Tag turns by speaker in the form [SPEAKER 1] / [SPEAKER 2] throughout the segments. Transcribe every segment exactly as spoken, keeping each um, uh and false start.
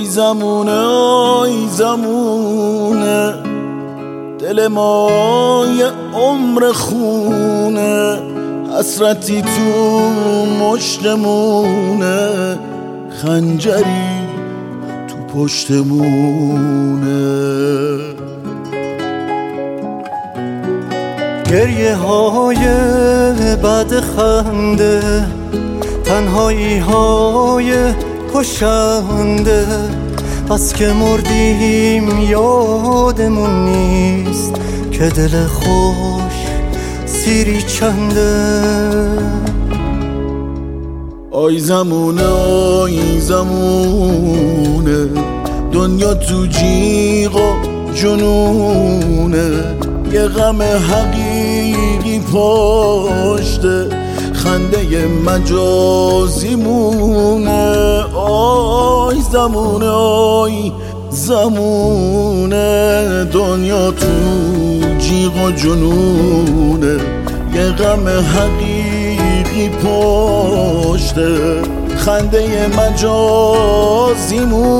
[SPEAKER 1] آی زمونه آی زمونه دل ما یه عمر خونه حسرتی تو مشتمونه خنجری تو پشتمونه
[SPEAKER 2] گریه های بد خنده تنهایی های کشنده بس که مردیم یادمون نیست که دل خوش سیری چنده
[SPEAKER 1] آی زمونه آی زمونه دنیا تو جیغ و جنونه یه غم حقیقی پشته خنده مجازی مونه آی زمونه آی زمونه دنیا تو جیغ و جنونه یه غم حقیقی پشته خنده مجازی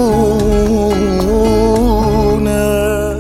[SPEAKER 1] مونه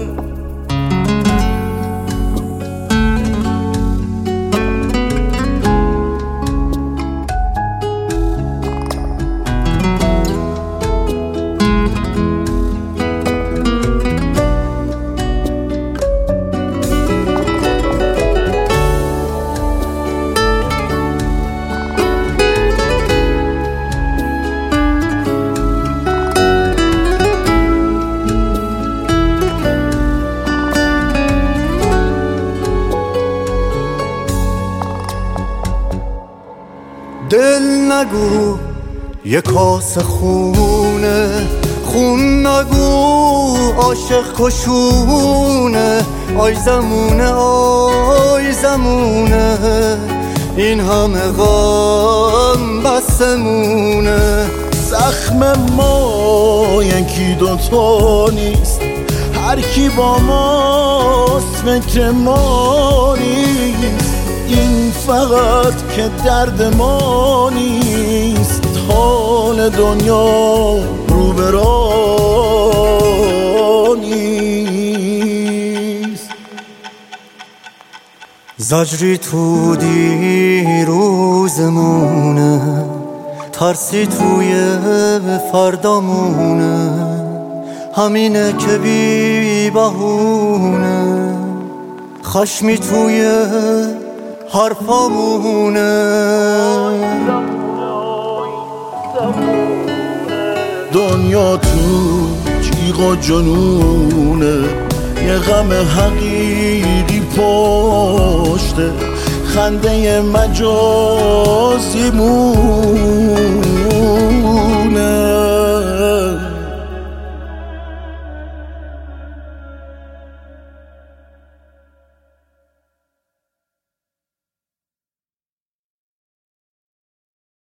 [SPEAKER 2] دل نگو یه کاس خونه خون نگو عاشق کشونه آی زمونه آی زمونه این همه غم بسمونه
[SPEAKER 1] زخم ما یکی دوتا نیست هر کی با ماست فکر ما نیست این فقط که درد ما نیست حال دنیا رو به راه نیست
[SPEAKER 2] زجری تو دیروزمونه ترسی توی فردامونه همینه که بی بهونه خشمی توی حرفامونه
[SPEAKER 1] دنیا تو جیغ و جنونه یه غم حقیقی پشته خنده مجازی مونه